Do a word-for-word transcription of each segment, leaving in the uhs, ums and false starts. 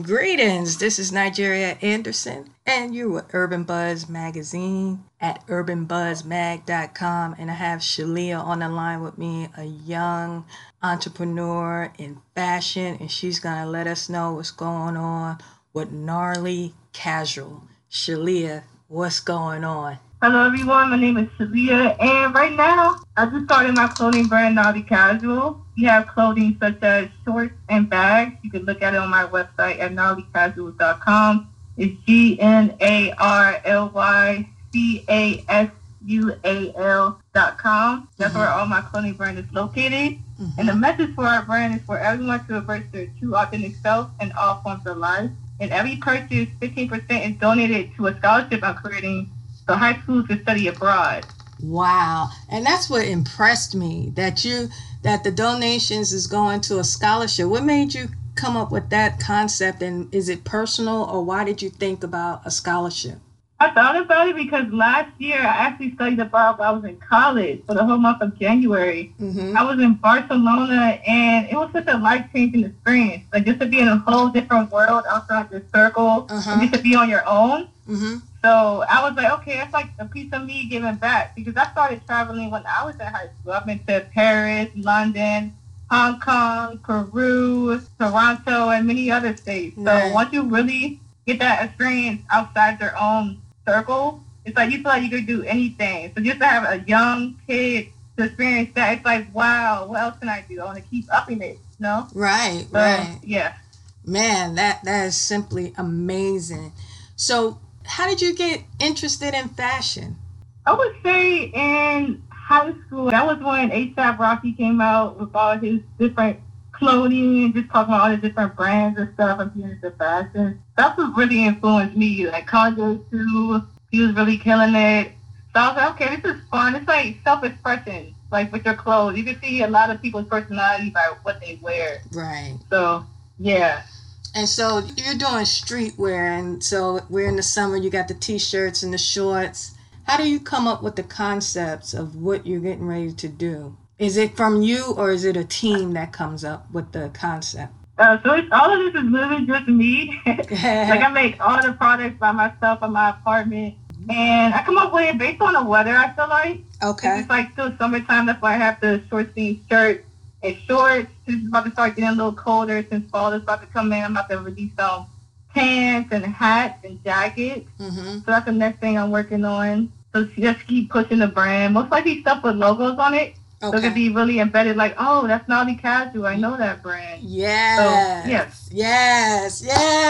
Greetings, this is Nigeria Anderson, and you're with Urban Buzz Magazine at urban buzz mag dot com. And I have Shalia on the line with me, a young entrepreneur in fashion, and she's going to let us know what's going on with Gnarly Casual. Shalia, what's going on? Hello everyone, my name is Shalia, and right now I just started my clothing brand, Gnarly Casual. We have clothing such as shorts and bags. You can look at it on my website at gnarly casual dot com. It's G N A R L Y C A S U A L dot com. That's mm-hmm. where all my clothing brand is located. Mm-hmm. And the message for our brand is for everyone to embrace their true authentic self in all forms of life. And every purchase, fifteen percent is donated to a scholarship I'm creating so high schools can study abroad. Wow. And that's what impressed me, that you that the donations is going to a scholarship. What made you come up with that concept, and is it personal, or why did you think about a scholarship? I thought about it because last year I actually studied abroad while I was in college for the whole month of January. Mm-hmm. I was in Barcelona, and it was such a life-changing experience. Like, just to be in a whole different world outside the circle, uh-huh. and just to be on your own. Mm-hmm. So I was like, okay, that's like a piece of me giving back, because I started traveling when I was in high school. I've been to Paris, London, Hong Kong, Peru, Toronto, and many other states. So right. once you really get that experience outside your own circle, it's like you feel like you could do anything. So just to have a young kid to experience that, it's like, wow, what else can I do? I want to keep upping it, you know? Right, so, right. Yeah. Man, that that is simply amazing. So how did you get interested in fashion? I would say in high school, that was when A$AP Rocky came out with all his different clothing and just talking about all the different brands and stuff and being into fashion. That's what really influenced me. Like Kanye too, he was really killing it. So I was like, okay, this is fun. It's like self-expression, like with your clothes. You can see a lot of people's personality by what they wear. Right. So, yeah. And so you're doing streetwear, and so we're in the summer, you got the t-shirts and the shorts. How do you come up with the concepts of what you're getting ready to do? Is it from you, or is it a team that comes up with the concept? Uh, so it's, all of this is literally just me. Like, I make all the products by myself in my apartment. And I come up with it based on the weather, I feel like. Okay. It's like still summertime, that's why I have the short sleeve shirt and shorts. It's about to start getting a little colder since fall is about to come in. I'm about to release some pants and hats and jackets. Mm-hmm. So that's the next thing I'm working on. So just keep pushing the brand. Most likely stuff with logos on it. Okay. So it could be really embedded, like, oh, that's Gnarly Casual. I know that brand. Yes. So, yes. Yes.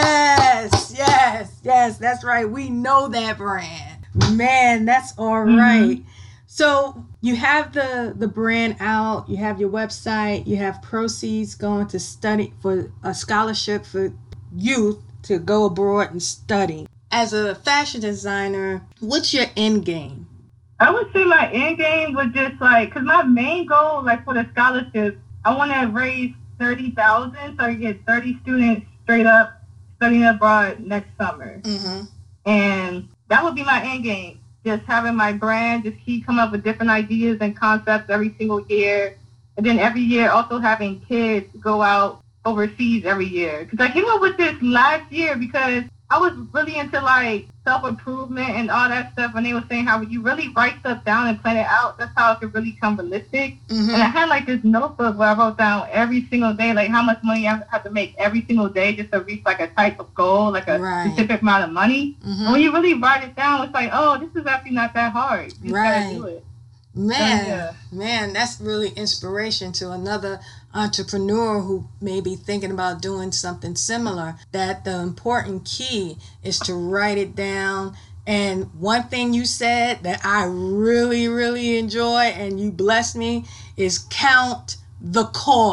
Yes. Yes. Yes. That's right. We know that brand. Man, that's all mm-hmm. right. So you have the, the brand out, you have your website, you have proceeds going to study for a scholarship for youth to go abroad and study. As a fashion designer, what's your end game? I would say my end game was just like, because my main goal, like for the scholarship, I want to raise thirty thousand dollars so I can get thirty students straight up studying abroad next summer. Mm-hmm. And that would be my end game. Just having my brand, just keep coming up with different ideas and concepts every single year. And then every year also having kids go out overseas every year. Because I came up with this last year because I was really into like self-improvement and all that stuff. And they were saying how when you really write stuff down and plan it out, that's how it can really come realistic. Mm-hmm. And I had like this notebook where I wrote down every single day, like how much money I have to make every single day just to reach like a type of goal, like a right. specific amount of money. Mm-hmm. And when you really write it down, it's like, oh, this is actually not that hard. You right. gotta do it. Man, so, yeah. man, that's really inspiration to another entrepreneur who may be thinking about doing something similar, that the important key is to write it down. And one thing you said that I really, really enjoy, and you blessed me, is count the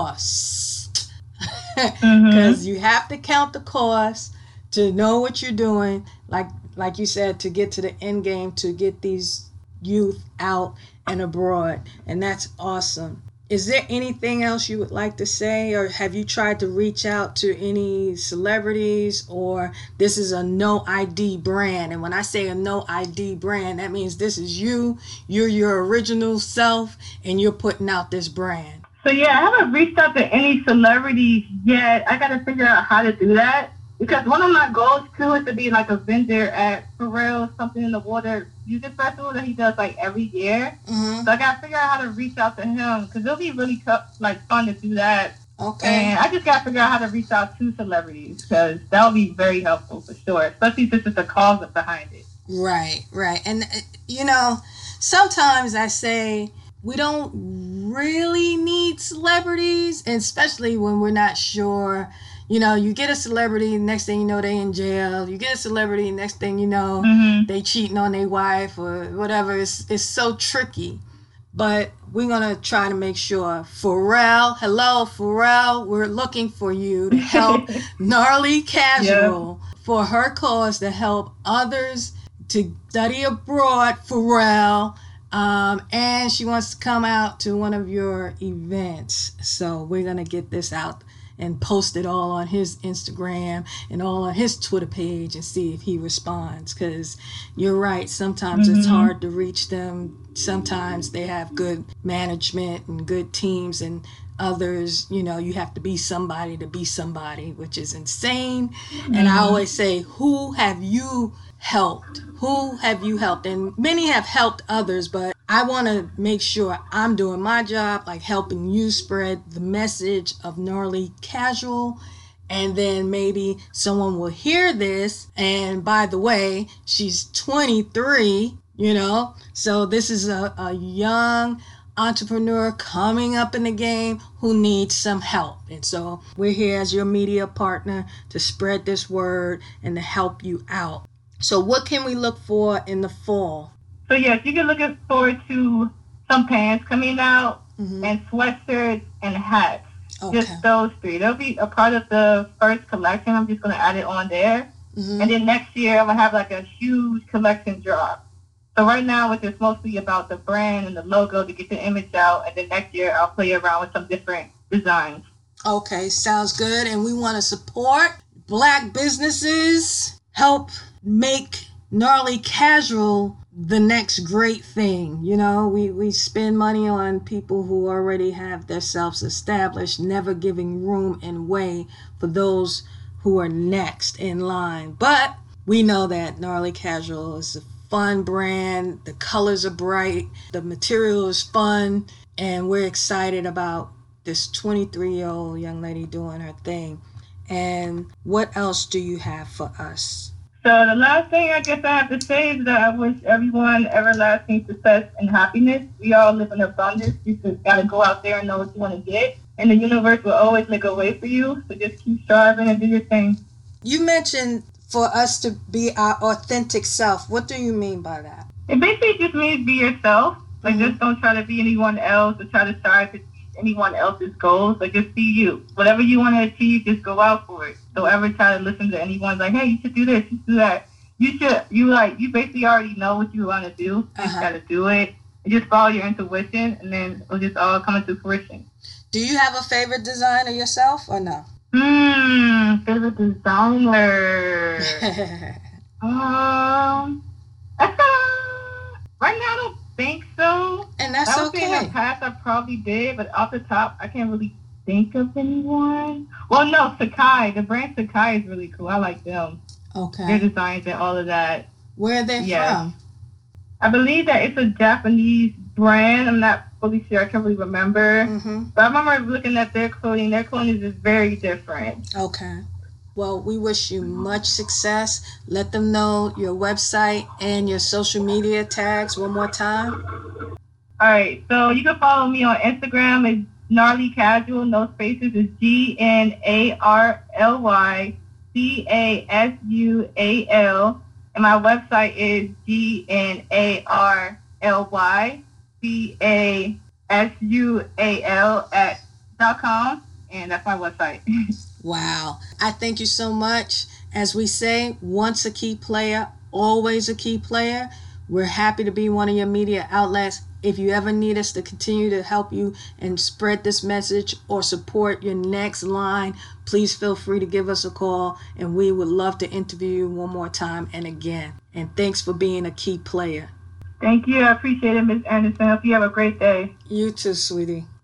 cost. Because mm-hmm. you have to count the cost to know what you're doing, like like you said, to get to the end game, to get these youth out and abroad. And that's awesome. Is there anything else you would like to say, or have you tried to reach out to any celebrities, or this is a no I D brand? And when I say a no I D brand, that means this is you, you're your original self, and you're putting out this brand. So yeah, I haven't reached out to any celebrities yet. I got to figure out how to do that. Because one of my goals too is to be like a vendor at Pharrell Something in the Water Music Festival that he does like every year. Mm-hmm. So I gotta figure out how to reach out to him because it'll be really tough, like fun to do that. Okay. And I just gotta figure out how to reach out to celebrities because that would be very helpful for sure, especially since it's a cause behind it. Right, right. And, uh, you know, sometimes I say we don't really need celebrities, and especially when we're not sure. You know, you get a celebrity, next thing you know, they in jail. You get a celebrity, next thing you know, mm-hmm. they cheating on their wife or whatever. It's, it's so tricky. But we're going to try to make sure. Pharrell, hello, Pharrell, we're looking for you to help Gnarly Casual yeah. for her cause to help others to study abroad, Pharrell. Um, and she wants to come out to one of your events. So we're going to get this out and post it all on his Instagram and all on his Twitter page and see if he responds. Because you're right, sometimes mm-hmm. it's hard to reach them. Sometimes they have good management and good teams, and others, you know, you have to be somebody to be somebody, which is insane. Mm-hmm. And I always say, who have you helped? Who have you helped? And many have helped others, but I want to make sure I'm doing my job, like helping you spread the message of Gnarly Casual. And then maybe someone will hear this. And by the way, she's twenty-three, you know, so this is a, a young entrepreneur coming up in the game who needs some help. And so we're here as your media partner to spread this word and to help you out. So what can we look for in the fall? So yes, you can look forward to some pants coming out mm-hmm. and sweatshirts and hats. Okay. Just those three. They'll be a part of the first collection. I'm just going to add it on there. Mm-hmm. And then next year, I'm going to have like a huge collection drop. So right now, it's just mostly about the brand and the logo to get the image out. And then next year, I'll play around with some different designs. Okay, sounds good. And we want to support Black businesses, help make Gnarly Casual the next great thing. You know, we, we spend money on people who already have themselves established, never giving room and way for those who are next in line. But we know that Gnarly Casual is a fun brand. The colors are bright. The material is fun. And we're excited about this twenty-three-year-old young lady doing her thing. And what else do you have for us? So the last thing I guess I have to say is that I wish everyone everlasting success and happiness. We all live in abundance. You just got to go out there and know what you want to get. And the universe will always make a way for you. So just keep striving and do your thing. You mentioned for us to be our authentic self. What do you mean by that? It basically just means be yourself. Like, mm-hmm. just don't try to be anyone else or try to strive to anyone else's goals. Like, just be you. Whatever you want to achieve, just go out for it. Don't ever try to listen to anyone like, hey, you should do this, you should do that. You should, you like, you basically already know what you want to do. You uh-huh. just got to do it. And just follow your intuition, and then it'll just all come into fruition. Do you have a favorite designer yourself or no? Hmm, favorite designer. um, that's, uh, right now I don't think so. And that's I would okay. say in the past I probably did, but off the top I can't really think of anyone. Well, no, Sakai. The brand Sakai is really cool. I like them. Okay. Their designs and all of that. Where are they yes. from? I believe that it's a Japanese brand. I'm not fully sure. I can't really remember. Mm-hmm. But I remember looking at their clothing. Their clothing is just very different. Okay. Well, we wish you much success. Let them know your website and your social media tags one more time. All right. So you can follow me on Instagram. It's Gnarly Casual. No spaces. It's G N A R L Y C A S U A L. And my website is G N A R L Y C A S U A L at dot com. And that's my website. Wow. I thank you so much. As we say, once a key player, always a key player. We're happy to be one of your media outlets. If you ever need us to continue to help you and spread this message or support your next line, please feel free to give us a call, and we would love to interview you one more time and again. And thanks for being a key player. Thank you. I appreciate it, Miz Anderson. Hope you have a great day. You too, sweetie.